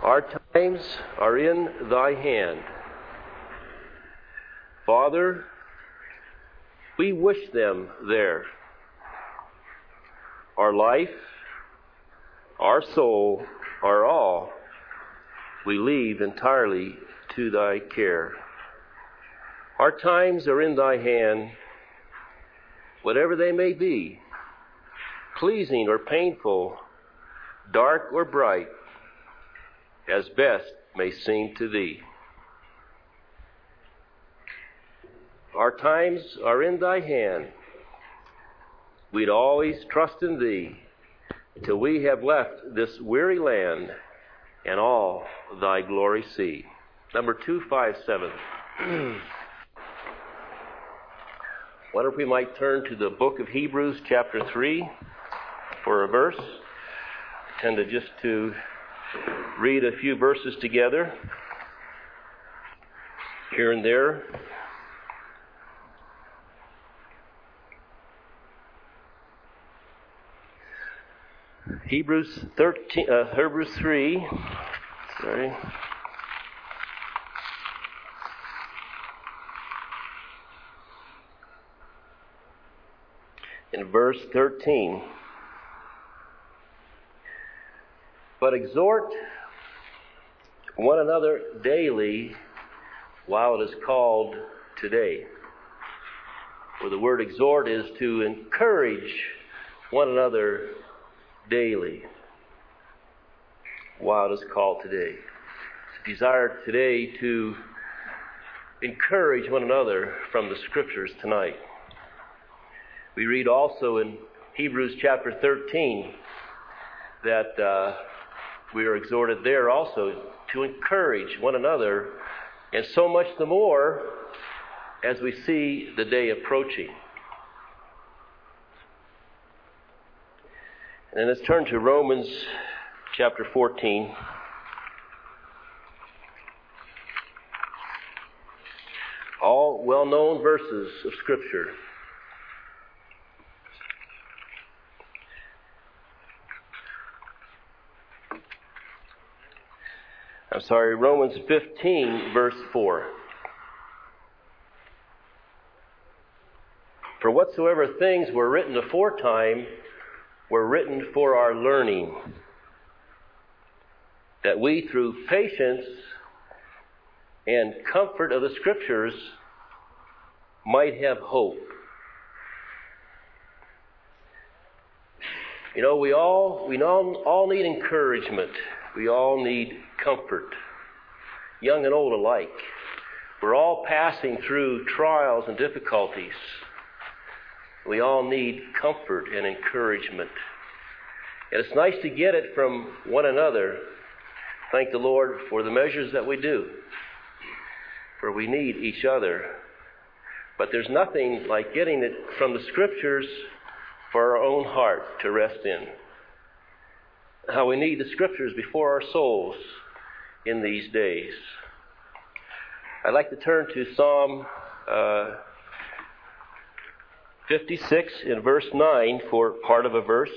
Our times are in thy hand. Father, we wish them there. Our life, our soul, our all, we leave entirely to thy care. Our times are in thy hand, whatever they may be, pleasing or painful, dark or bright, as best may seem to thee. Our times are in thy hand. We'd always trust in thee till we have left this weary land and all thy glory see. Number 257. Wonder if we might turn to the book of Hebrews chapter 3 for a verse. I tend to read a few verses together here and there. Hebrews 3. In verse 13. But exhort one another daily while it is called today. For the word exhort is to encourage one another daily while it is called today. It's a desire today to encourage one another from the Scriptures tonight. We read also in Hebrews chapter 13 that we are exhorted there also to encourage one another, and so much the more as we see the day approaching. And then let's turn to Romans chapter 14. All well-known verses of Scripture. Romans 15, verse 4. For whatsoever things were written aforetime were written for our learning, that we through patience and comfort of the Scriptures might have hope. You know, we all need encouragement. We all need comfort, young and old alike. We're all passing through trials and difficulties. We all need comfort and encouragement. And it's nice to get it from one another. Thank the Lord for the measures that we do, for we need each other. But there's nothing like getting it from the Scriptures for our own heart to rest in. How we need the Scriptures before our souls in these days. I'd like to turn to Psalm 56 in verse 9 for part of a verse.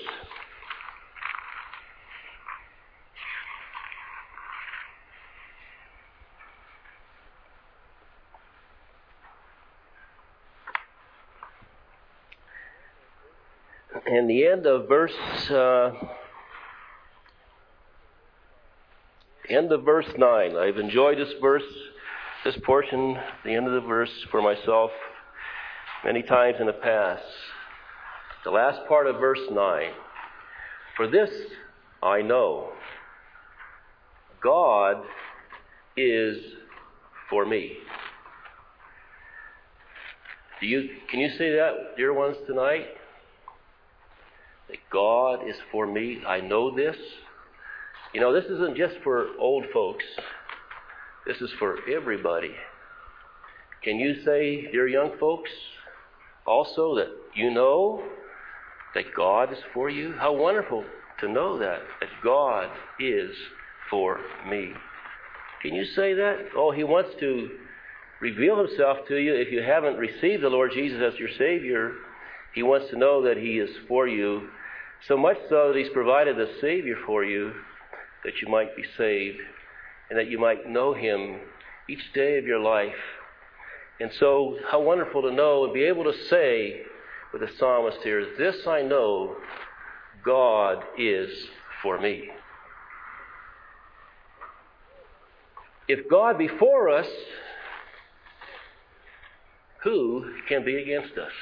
And the end of verse 9. I've enjoyed this portion, the end of the verse for myself many times in the past. The last part of verse 9. For this I know, God is for me. Can you say that, dear ones, tonight? That God is for me. I know this. You know, this isn't just for old folks. This is for everybody. Can you say, dear young folks, also that you know that God is for you? How wonderful to know that God is for me. Can you say that? Oh, He wants to reveal Himself to you. If you haven't received the Lord Jesus as your Savior, He wants to know that He is for you. So much so that He's provided a Savior for you that you might be saved and that you might know Him each day of your life. And so, how wonderful to know and be able to say with the psalmist here, this I know, God is for me. If God be for us, who can be against us?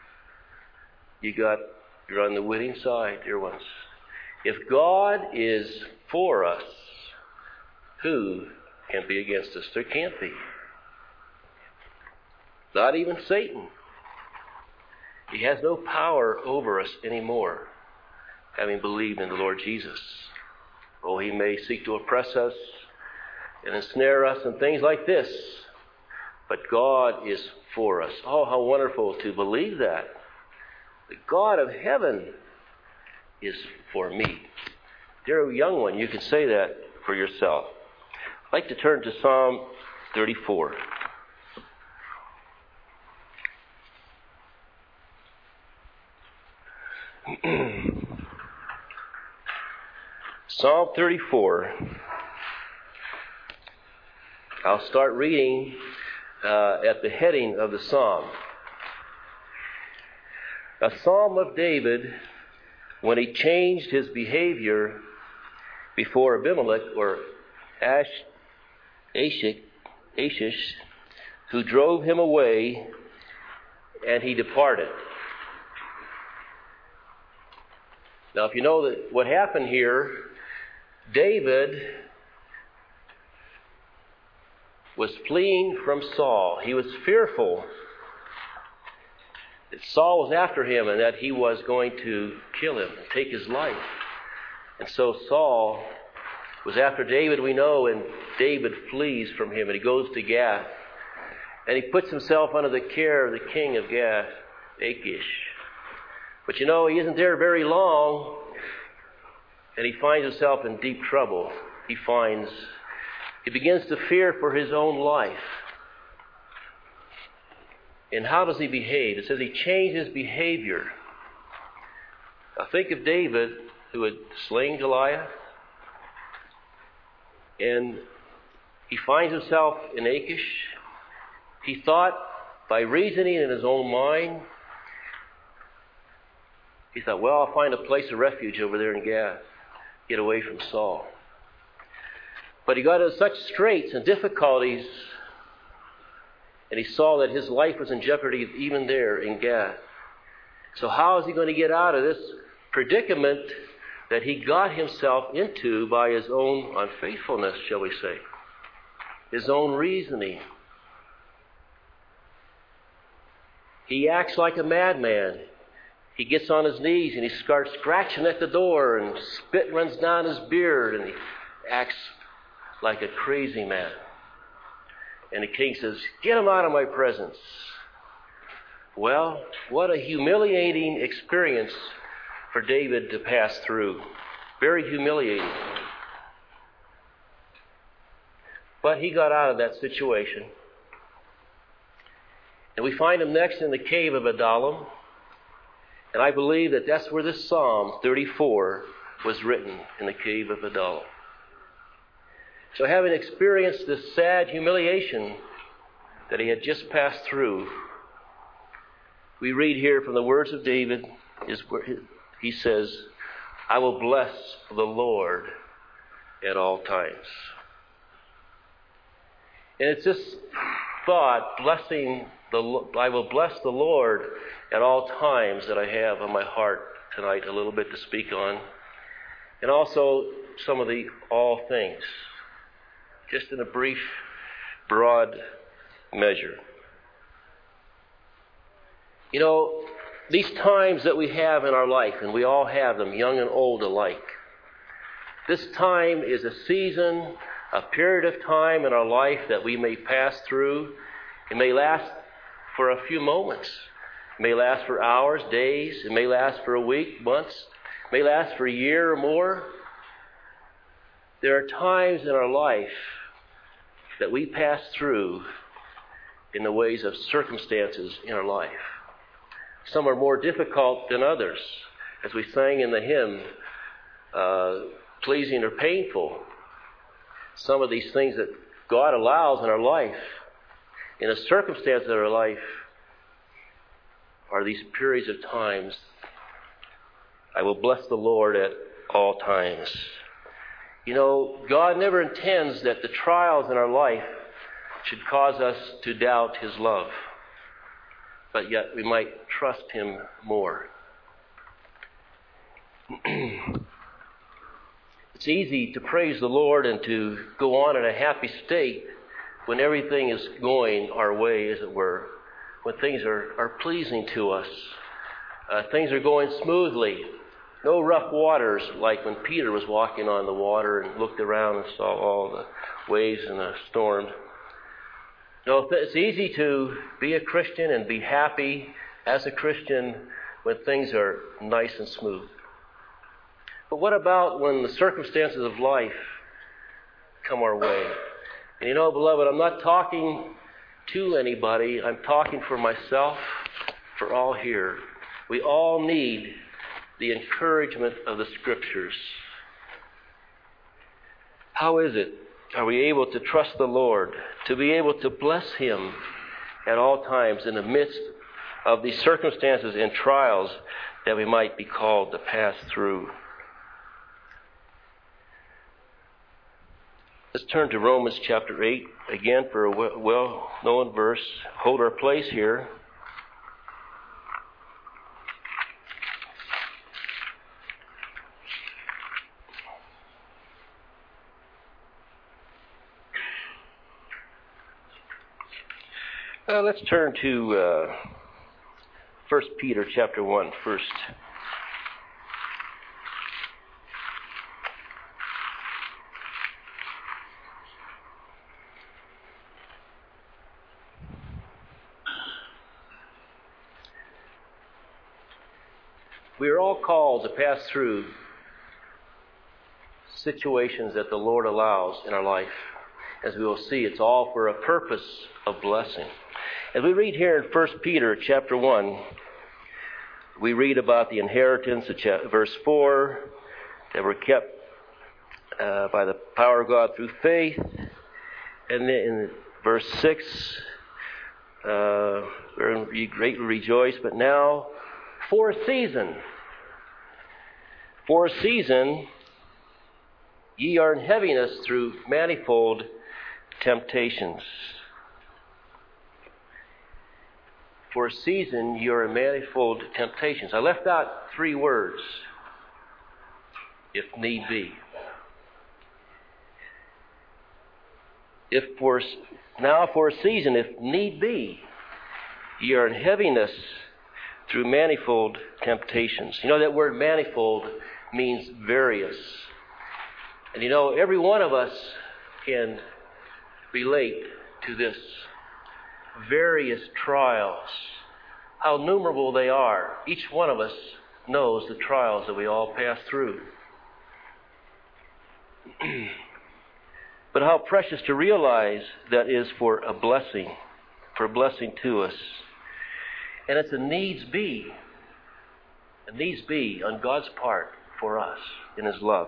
You're on the winning side, dear ones. If God is for us, who can be against us? There can't be. Not even Satan. He has no power over us anymore, having believed in the Lord Jesus. Oh, he may seek to oppress us and ensnare us and things like this, but God is for us. Oh, how wonderful to believe that. The God of heaven is for me. Dear young one, you can say that for yourself. I'd like to turn to Psalm 34. Psalm 34. I'll start reading at the heading of the psalm. A psalm of David when he changed his behavior before Abimelech or Ashish, who drove him away, and he departed. Now, if you know that what happened here, David was fleeing from Saul. He was fearful that Saul was after him and that he was going to kill him and take his life. And so Saul was after David, we know, and David flees from him and he goes to Gath. And he puts himself under the care of the king of Gath, Achish. But you know, he isn't there very long, and he finds himself in deep trouble. He begins to fear for his own life. And how does he behave? It says he changed his behavior. Now think of David, who had slain Goliath, and he finds himself in Achish. He thought, by reasoning in his own mind, he thought, well, I'll find a place of refuge over there in Gath, get away from Saul. But he got into such straits and difficulties, and he saw that his life was in jeopardy even there in Gath. So how is he going to get out of this predicament that he got himself into by his own unfaithfulness, shall we say? His own reasoning. He acts like a madman. He gets on his knees and he starts scratching at the door, and spit runs down his beard, and he acts like a crazy man. And the king says, "Get him out of my presence." Well, what a humiliating experience for David to pass through. Very humiliating. But he got out of that situation. And we find him next in the cave of Adullam. And I believe that that's where this Psalm 34 was written, in the cave of Adullam. So having experienced this sad humiliation that he had just passed through, we read here from the words of David, he says, "I will bless the Lord at all times." And it's this thought, I will bless the Lord at all times, that I have on my heart tonight a little bit to speak on. And also some of the all things, just in a brief, broad measure. You know, these times that we have in our life, and we all have them, young and old alike, this time is a season, a period of time in our life that we may pass through. It may last for a few moments. It may last for hours, days. It may last for a week, months. It may last for a year or more. There are times in our life that we pass through in the ways of circumstances in our life. Some are more difficult than others. As we sang in the hymn, pleasing or painful. Some of these things that God allows in our life, in a circumstance of our life, are these periods of times. I will bless the Lord at all times. You know, God never intends that the trials in our life should cause us to doubt His love, but yet we might trust Him more. It's easy to praise the Lord and to go on in a happy state when everything is going our way, as it were, when things are pleasing to us. Things are going smoothly. No rough waters, like when Peter was walking on the water and looked around and saw all the waves and the storm. No, it's easy to be a Christian and be happy as a Christian when things are nice and smooth. But what about when the circumstances of life come our way? And you know, beloved, I'm not talking to anybody. I'm talking for myself, for all here. We all need the encouragement of the Scriptures. How is it? Are we able to trust the Lord, to be able to bless Him at all times in the midst of these circumstances and trials that we might be called to pass through? Let's turn to Romans chapter 8 again for a well-known verse. Hold our place here. Let's turn to 1 Peter chapter 1 first. We are all called to pass through situations that the Lord allows in our life. As we will see, it's all for a purpose of blessing. As we read here in 1 Peter chapter 1, we read about the inheritance, verse 4, that were kept by the power of God through faith. And then in verse 6, we greatly rejoice, but now for a season, ye are in heaviness through manifold temptations. For a season, you are in manifold temptations. I left out 3 words, if need be. For a season, if need be, you are in heaviness through manifold temptations. You know, that word manifold means various. And you know, every one of us can relate to this. Various trials. How innumerable they are. Each one of us knows the trials that we all pass through. But how precious to realize that is for a blessing to us. And it's a needs be on God's part for us in His love.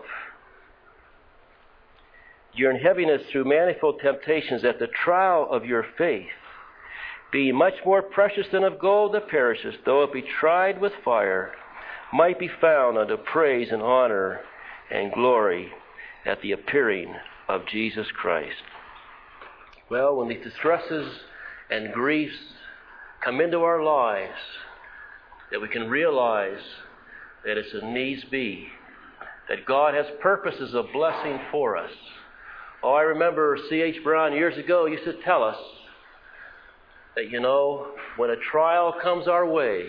You're in heaviness through manifold temptations, that the trial of your faith, being much more precious than of gold that perishes, though it be tried with fire, might be found unto praise and honor and glory at the appearing of Jesus Christ. Well, when these distresses and griefs come into our lives, that we can realize that it's a needs be, that God has purposes of blessing for us. Oh, I remember C.H. Brown years ago used to tell us that, you know, when a trial comes our way,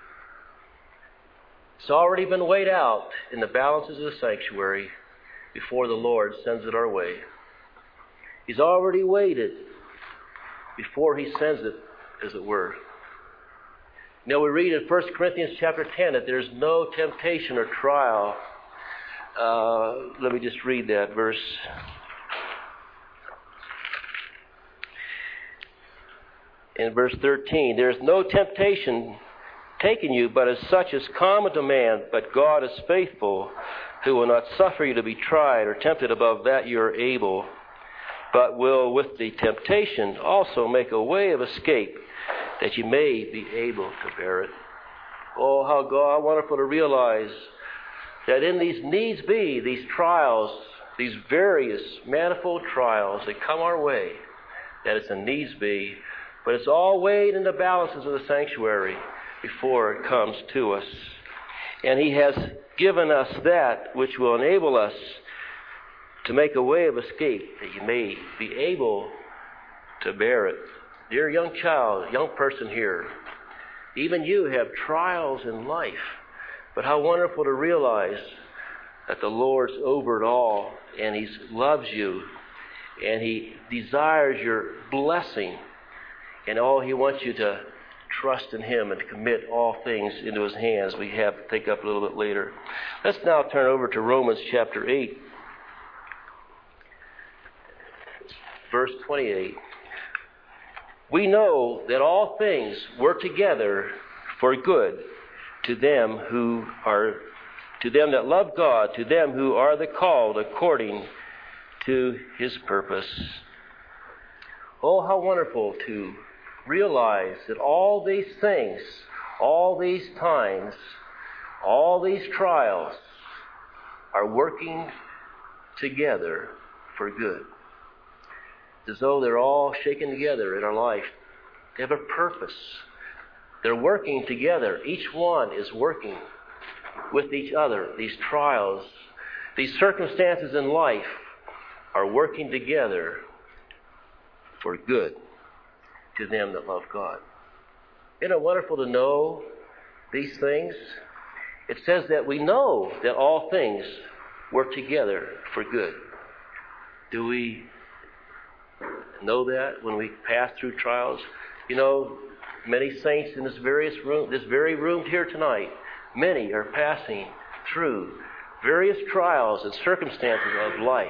it's already been weighed out in the balances of the sanctuary before the Lord sends it our way. He's already weighed it before He sends it, as it were. You know, we read in 1 Corinthians chapter 10 that there's no temptation or trial. Let me just read that verse. In verse 13, there is no temptation taken you, but as such as common to man, but God is faithful, who will not suffer you to be tried or tempted above that you are able, but will with the temptation also make a way of escape, that you may be able to bear it. Oh, how wonderful to realize that in these needs be, these trials, these various manifold trials that come our way, that it's a needs be, but it's all weighed in the balances of the sanctuary before it comes to us. And He has given us that which will enable us to make a way of escape, that you may be able to bear it. Dear young child, young person here, even you have trials in life, but how wonderful to realize that the Lord's over it all, and He loves you, and He desires your blessing, and all He wants you to trust in Him and to commit all things into His hands. We have to take up a little bit later. Let's now turn over to Romans chapter 8, verse 28. We know that all things work together for good to them that love God, to them who are the called according to His purpose. Oh, how wonderful to realize that all these things, all these times, all these trials are working together for good. As though they're all shaken together in our life. They have a purpose. They're working together. Each one is working with each other. These trials, these circumstances in life are working together for good to them that love God. Isn't it wonderful to know these things? It says that we know that all things work together for good. Do we know that when we pass through trials? You know, many saints in this very room here tonight, many are passing through various trials and circumstances of life.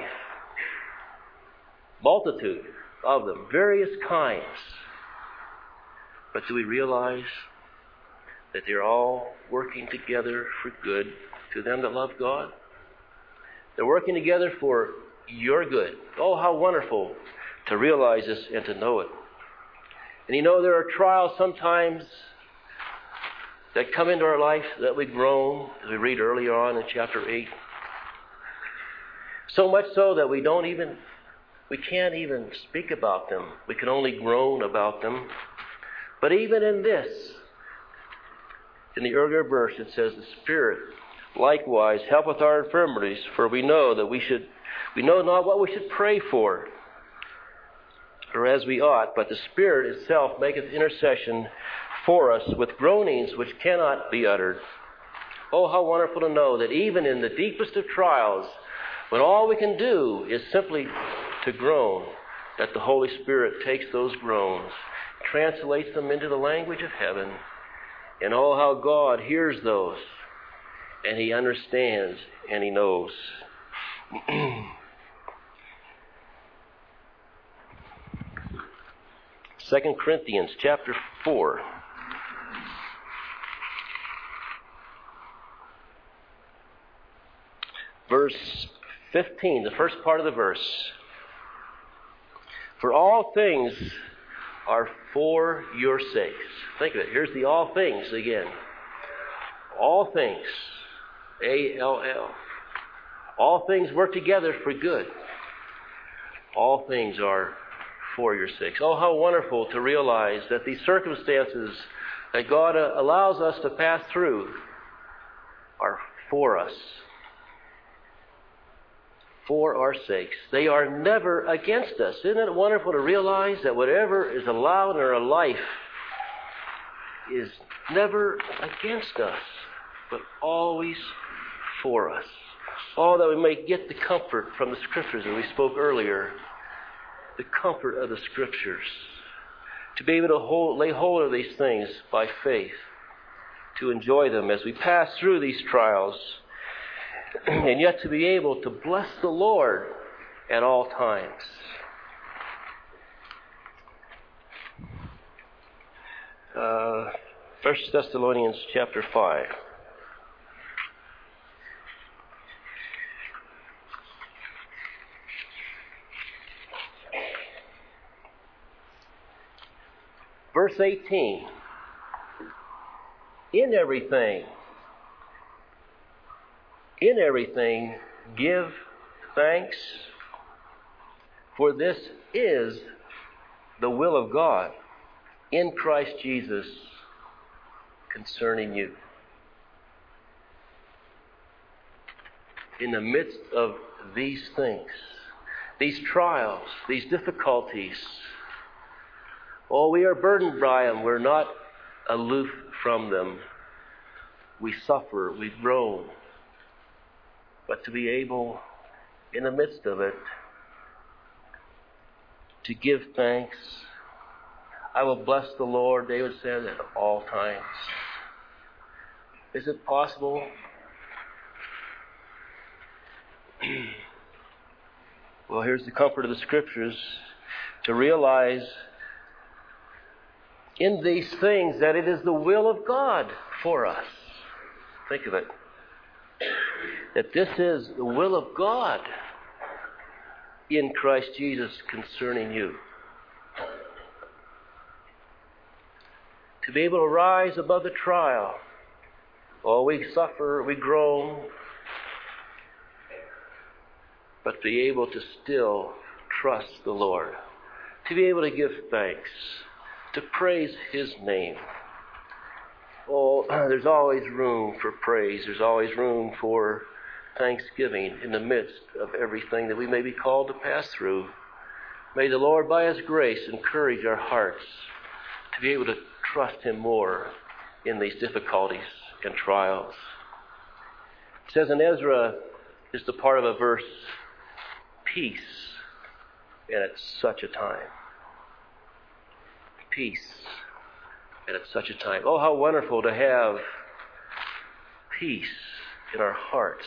Multitude of them, various kinds. But do we realize that they're all working together for good to them that love God? They're working together for your good. Oh, how wonderful to realize this and to know it. And you know, there are trials sometimes that come into our life that we groan, as we read earlier on in chapter 8. So much so that we can't even speak about them. We can only groan about them. But even in this, in the earlier verse, it says, the Spirit likewise helpeth our infirmities, for we know not what we should pray for, or as we ought, but the Spirit itself maketh intercession for us with groanings which cannot be uttered. Oh, how wonderful to know that even in the deepest of trials, when all we can do is simply to groan, that the Holy Spirit takes those groans, translates them into the language of heaven, and oh, how God hears those, and He understands, and He knows. 2 Corinthians chapter 4. Verse 15, the first part of the verse. For all things are for your sakes. Think of it. Here's the all things again. All things. A-L-L. All things work together for good. All things are for your sakes. Oh, how wonderful to realize that these circumstances that God allows us to pass through are for us. For our sakes. They are never against us. Isn't it wonderful to realize that whatever is allowed in our life is never against us, but always for us. Oh, that we may get the comfort from the Scriptures that we spoke earlier. The comfort of the Scriptures. To be able to lay hold of these things by faith. To enjoy them as we pass through these trials. And yet to be able to bless the Lord at all times. First Thessalonians chapter 5. Verse 18. In everything, give thanks, for this is the will of God in Christ Jesus concerning you. In the midst of these things, these trials, these difficulties, we are burdened by them. We're not aloof from them. We suffer, we groan. But to be able, in the midst of it, to give thanks. I will bless the Lord, David said, at all times. Is it possible? Well, here's the comfort of the Scriptures, to realize in these things that it is the will of God for us. Think of it. That this is the will of God in Christ Jesus concerning you. To be able to rise above the trial. We suffer, we groan, but be able to still trust the Lord. To be able to give thanks. To praise His name. There's always room for praise. There's always room for thanksgiving in the midst of everything that we may be called to pass through. May the Lord, by His grace, encourage our hearts to be able to trust Him more in these difficulties and trials. It says in Ezra, is the part of a verse, peace, and at such a time. Peace, and at such a time. How wonderful to have peace in our hearts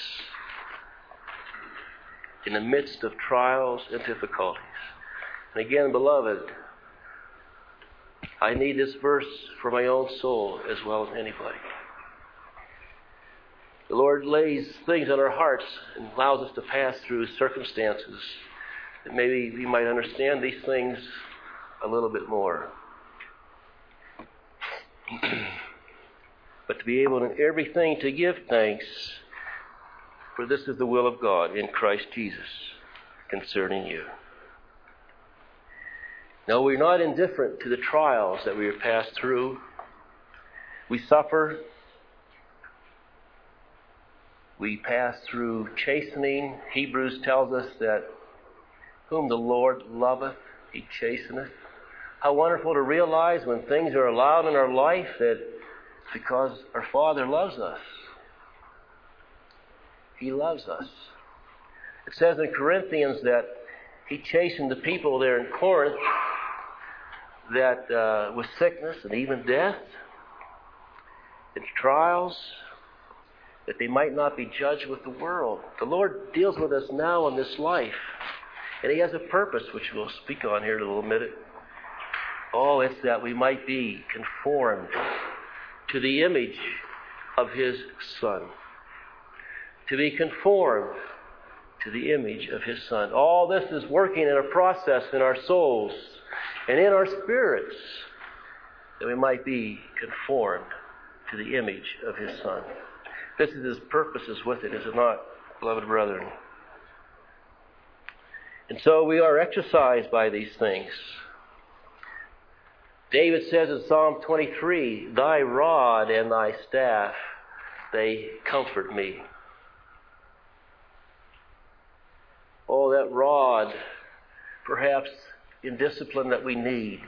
in the midst of trials and difficulties. And again, beloved, I need this verse for my own soul as well as anybody. The Lord lays things on our hearts and allows us to pass through circumstances that maybe we might understand these things a little bit more. But to be able in everything to give thanks, for this is the will of God in Christ Jesus concerning you. No, we're not indifferent to the trials that we have passed through. We suffer. We pass through chastening. Hebrews tells us that whom the Lord loveth, He chasteneth. How wonderful to realize when things are allowed in our life that it's because our Father loves us. He loves us. It says in Corinthians that He chastened the people there in Corinth that with sickness and even death and trials, that they might not be judged with the world. The Lord deals with us now in this life, and He has a purpose which we'll speak on here in a little minute. It's that we might be conformed to the image of His Son. To be conformed to the image of His Son. All this is working in a process in our souls and in our spirits, that we might be conformed to the image of His Son. This is His purposes with it, is it not, beloved brethren? And so we are exercised by these things. David says in Psalm 23, Thy rod and Thy staff, they comfort me. That rod, perhaps in discipline that we need.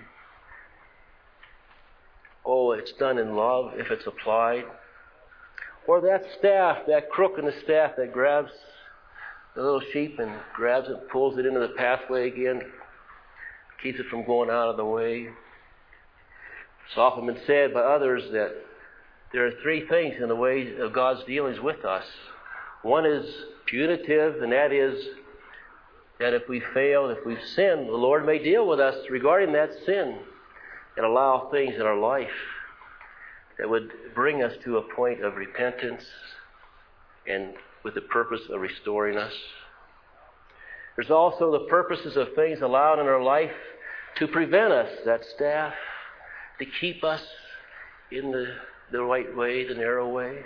It's done in love if it's applied. Or that staff, that crook in the staff that grabs the little sheep and grabs it, pulls it into the pathway again, keeps it from going out of the way. It's often been said by others that there are three things in the way of God's dealings with us. One is punitive, and that is that if we fail, if we've sinned, the Lord may deal with us regarding that sin and allow things in our life that would bring us to a point of repentance and with the purpose of restoring us. There's also the purposes of things allowed in our life to prevent us, that staff, to keep us in the right way, the narrow way.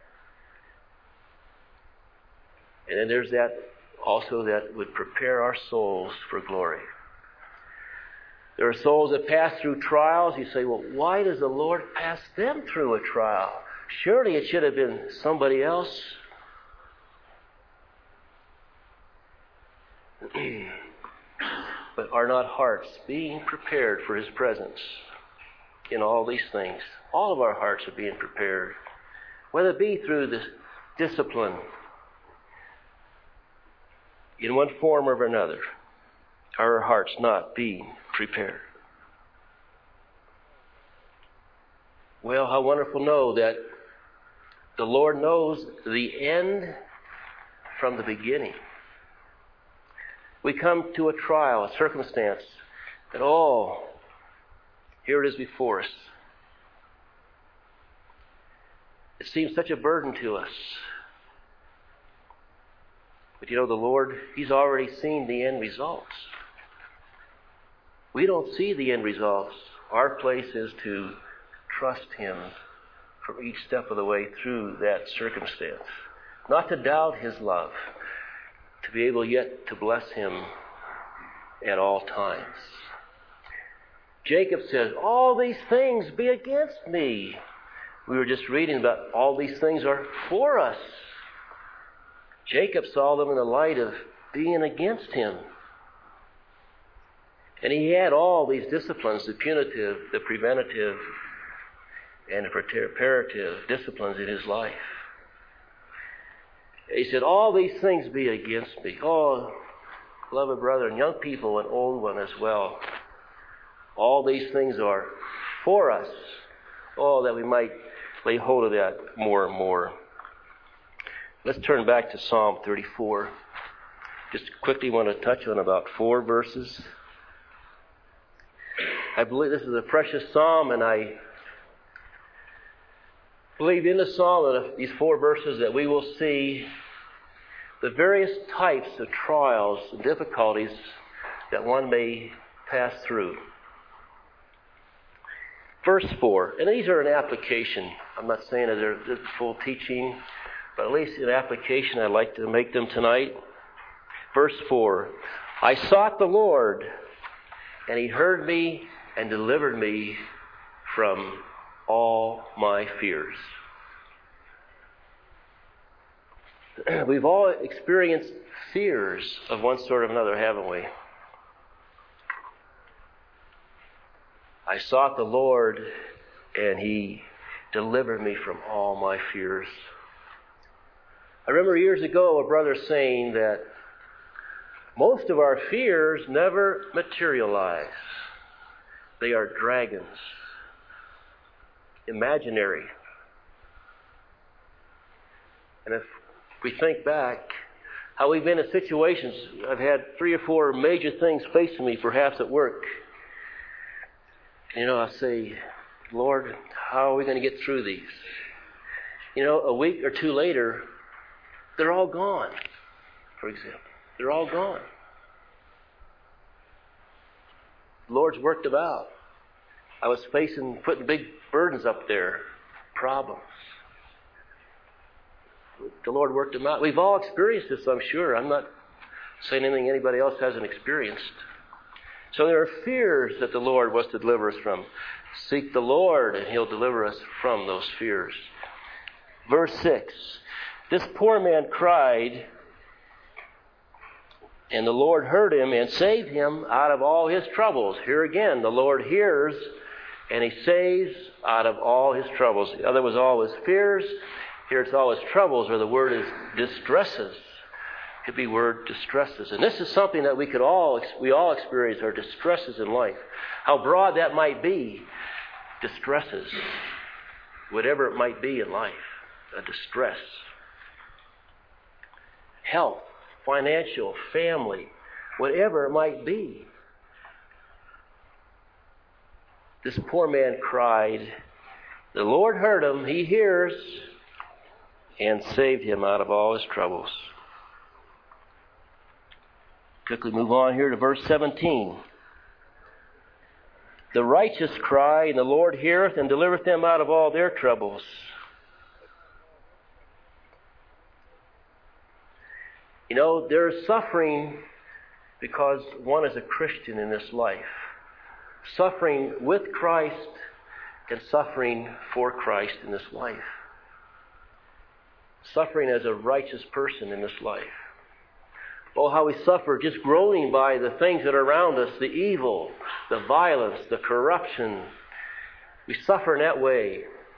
And then there's that also that would prepare our souls for glory. There are souls that pass through trials. You say, well, why does the Lord pass them through a trial? Surely it should have been somebody else. But are not hearts being prepared for His presence in all these things? All of our hearts are being prepared. Whether it be through the discipline in one form or another, are our hearts not being prepared? Well, how wonderful to know that the Lord knows the end from the beginning. We come to a trial, a circumstance, that, here it is before us. It seems such a burden to us. But you know, the Lord, He's already seen the end results. We don't see the end results. Our place is to trust Him for each step of the way through that circumstance. Not to doubt His love. To be able yet to bless Him at all times. Jacob says, all these things be against me. We were just reading about all these things are for us. Jacob saw them in the light of being against him. And he had all these disciplines, the punitive, the preventative, and the preparative disciplines in his life. He said, all these things be against me. Oh, beloved brethren, young people and old one as well. All these things are for us. Oh, that we might lay hold of that more and more. Let's turn back to Psalm 34. Just quickly want to touch on about 4 verses. I believe this is a precious psalm, and I believe in the psalm, these 4 verses, that we will see the various types of trials and difficulties that one may pass through. Verse 4, and these are an application. I'm not saying that they're full teaching, but at least in application I'd like to make them tonight. Verse 4, I sought the Lord, and He heard me and delivered me from all my fears. We've all experienced fears of one sort or another, haven't we? I sought the Lord, and He delivered me from all my fears. I remember years ago a brother saying that most of our fears never materialize. They are dragons, imaginary. And if we think back, how we've been in situations, I've had 3 or 4 major things facing me, perhaps at work. I say, Lord, how are we going to get through these? A week or 2 later, they're all gone, for example. They're all gone. The Lord's worked them out. I was putting big burdens up there, problems. The Lord worked them out. We've all experienced this, I'm sure. I'm not saying anything anybody else hasn't experienced. So there are fears that the Lord wants to deliver us from. Seek the Lord, and He'll deliver us from those fears. Verse 6, this poor man cried, and the Lord heard him and saved him out of all his troubles. Here again, the Lord hears, and He saves out of all his troubles. The other was all his fears. Here it's all his troubles, or the word is distresses. It could be word distresses. And this is something that we all experience, our distresses in life. How broad that might be, distresses. Whatever it might be in life, a distress. Health, financial, family, whatever it might be. This poor man cried. The Lord heard him, He hears, and saved him out of all his troubles. Quickly move on here to verse 17. The righteous cry, and the Lord heareth and delivereth them out of all their troubles. You know, there's suffering because one is a Christian in this life. Suffering with Christ and suffering for Christ in this life. Suffering as a righteous person in this life. Oh, how we suffer just groaning by the things that are around us, the evil, the violence, the corruption. We suffer in that way.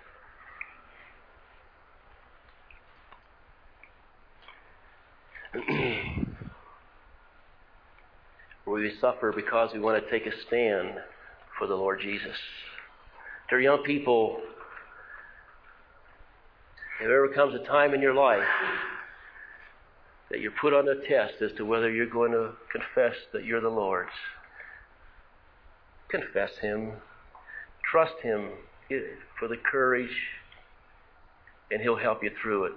We suffer because we want to take a stand for the Lord Jesus. Dear young people, if there ever comes a time in your life that you're put on a test as to whether you're going to confess that you're the Lord's, confess Him, trust Him for the courage, and He'll help you through it.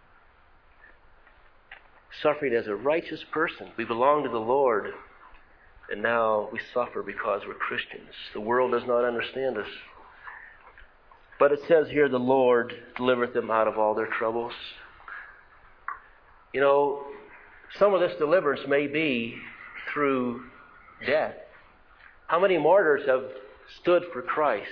Suffering as a righteous person, we belong to the Lord, and now we suffer because we're Christians. The world does not understand us. But it says here, the Lord delivereth them out of all their troubles. You know, some of this deliverance may be through death. How many martyrs have stood for Christ,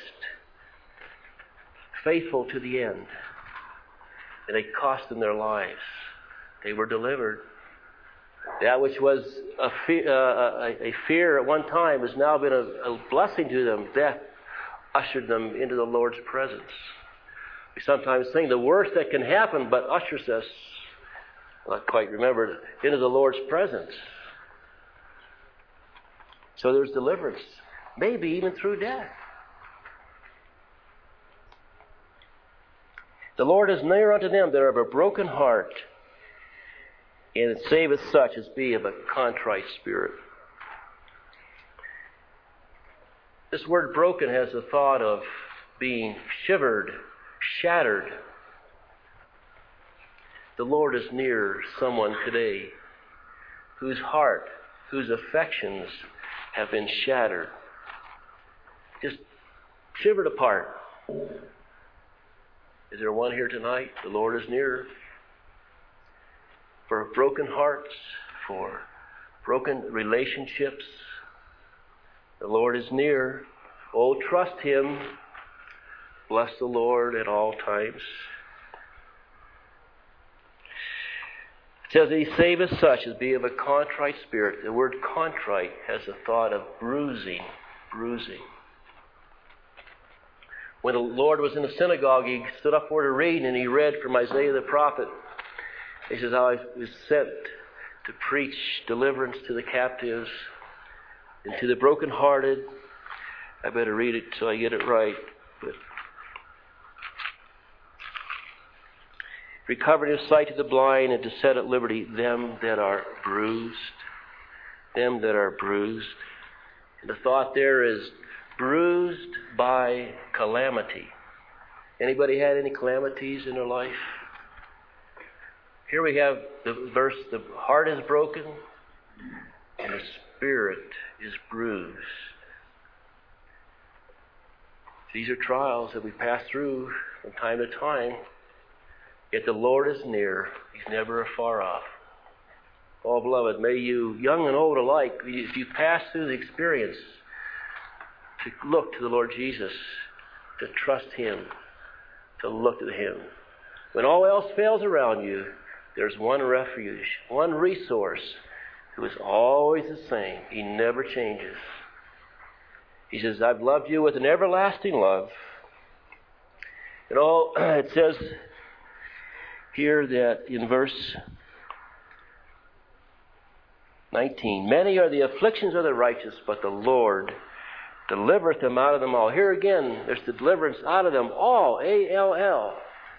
faithful to the end, and it cost them their lives? They were delivered. That which was a fear at one time has now been a blessing to them. Death ushered them into the Lord's presence. We sometimes think the worst that can happen but ushers us, not quite remembered, into the Lord's presence. So there's deliverance, maybe even through death. The Lord is near unto them that are of a broken heart, and it saveth such as be of a contrite spirit. This word broken has the thought of being shivered, shattered. The Lord is near someone today whose heart, whose affections have been shattered, just shivered apart. Is there one here tonight? The Lord is near. For broken hearts, for broken relationships, the Lord is near. Oh, trust Him. Bless the Lord at all times. It says that He saveth such as be of a contrite spirit. The word contrite has the thought of bruising. When the Lord was in the synagogue, He stood up for to read, and He read from Isaiah the prophet. He says, I was sent to preach deliverance to the captives and to the brokenhearted. I better read it so I get it right. But recovering his sight to the blind, and to set at liberty them that are bruised. Them that are bruised. And the thought there is bruised by calamity. Anybody had any calamities in their life? Here we have the verse, the heart is broken and the spirit is bruised. These are trials that we pass through from time to time, yet the Lord is near. He's never far off. Oh, beloved, may you, young and old alike, if you pass through the experience, to look to the Lord Jesus, to trust Him, to look to Him. When all else fails around you, there's one refuge, one resource, who is always the same. He never changes. He says, I've loved you with an everlasting love. You know, it says here that in verse 19, many are the afflictions of the righteous, but the Lord delivereth them out of them all. Here again, there's the deliverance out of them all, A-L-L.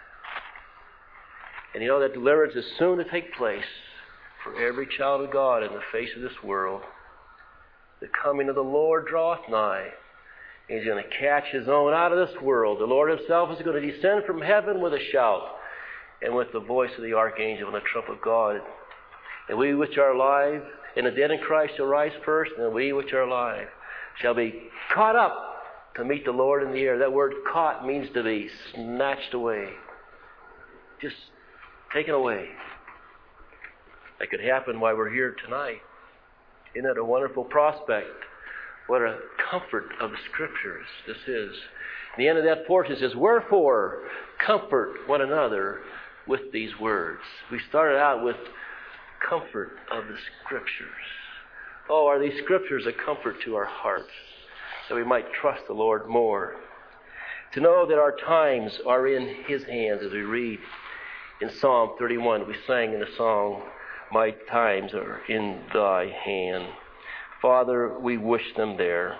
And you know that deliverance is soon to take place for every child of God in the face of this world. The coming of the Lord draweth nigh. He's going to catch His own out of this world. The Lord Himself is going to descend from heaven with a shout, and with the voice of the archangel and the trump of God. And we which are alive, and the dead in Christ shall rise first, and we which are alive shall be caught up to meet the Lord in the air. That word caught means to be snatched away. Just taken away. That could happen while we're here tonight. Isn't that a wonderful prospect? What a comfort of the Scriptures this is. The end of that portion says, wherefore comfort one another with these words. We started out with comfort of the Scriptures. Oh, are these Scriptures a comfort to our hearts, that we might trust the Lord more? To know that our times are in His hands, as we read in Psalm 31. We sang in the song, my times are in Thy hand. Father, we wish them there.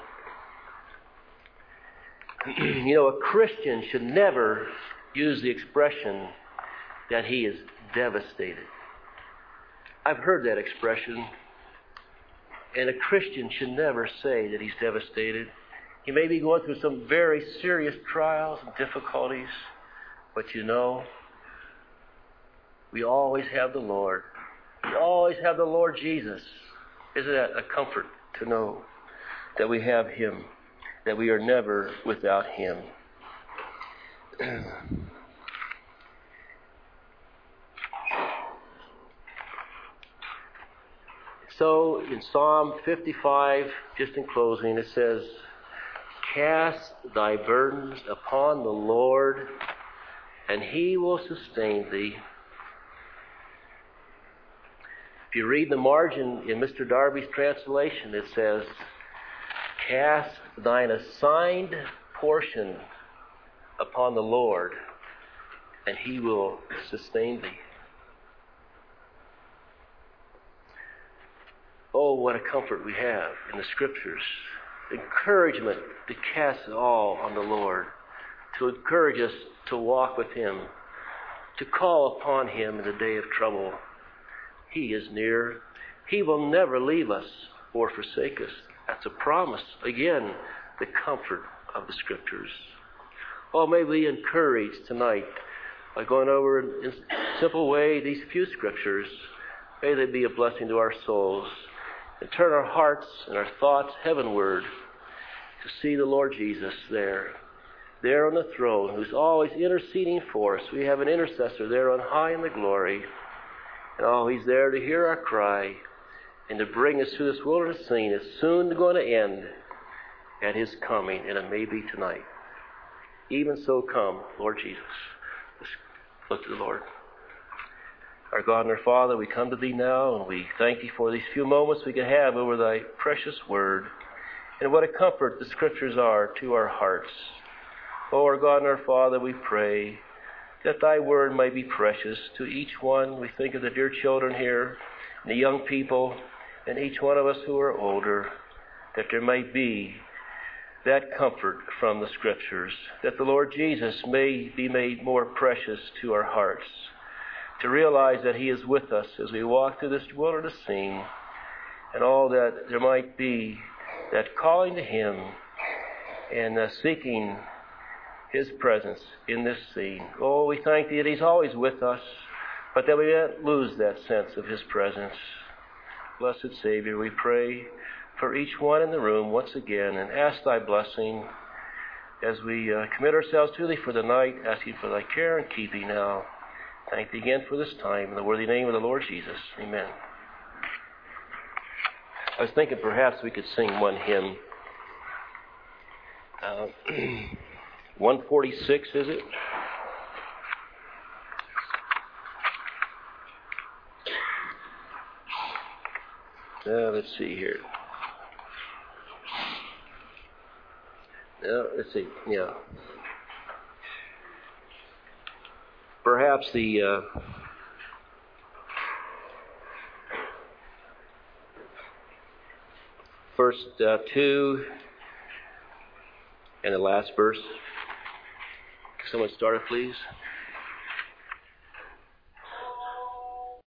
You know, a Christian should never use the expression that he is devastated. I've heard that expression. And a Christian should never say that he's devastated. He may be going through some very serious trials and difficulties. But you know, we always have the Lord. We always have the Lord Jesus. Isn't that a comfort to know that we have Him, that we are never without Him? So in Psalm 55, just in closing, it says, cast thy burdens upon the Lord, and He will sustain thee. If you read the margin in Mr. Darby's translation, it says, cast thine assigned portion upon the Lord, and He will sustain thee. Oh, what a comfort we have in the Scriptures. Encouragement to cast it all on the Lord, to encourage us to walk with Him, to call upon Him in the day of trouble. He is near. He will never leave us or forsake us. That's a promise. Again, the comfort of the Scriptures. Oh, may we encourage tonight by going over in a simple way these few Scriptures. May they be a blessing to our souls, and turn our hearts and our thoughts heavenward to see the Lord Jesus there on the throne, who's always interceding for us. We have an intercessor there on high in the glory. And oh, He's there to hear our cry and to bring us through this wilderness scene. It's soon going to end at His coming, and it may be tonight. Even so come, Lord Jesus. Let's look to the Lord. Our God and our Father, we come to Thee now, and we thank Thee for these few moments we can have over Thy precious Word. And what a comfort the Scriptures are to our hearts. Oh, our God and our Father, we pray that Thy Word may be precious to each one. We think of the dear children here, and the young people, and each one of us who are older, that there may be that comfort from the Scriptures, that the Lord Jesus may be made more precious to our hearts, to realize that He is with us as we walk through this wilderness scene, and all that there might be that calling to Him and seeking His presence in this scene. Oh, we thank Thee that He's always with us, but that we don't lose that sense of His presence. Blessed Savior, we pray for each one in the room once again, and ask Thy blessing as we commit ourselves to Thee for the night, asking for Thy care and keeping now. Thank Thee again for this time, in the worthy name of the Lord Jesus. Amen. I was thinking perhaps we could sing one hymn. 146, is it? Let's see here. Let's see. Yeah. Perhaps the first two and the last verse. Can someone start it, please?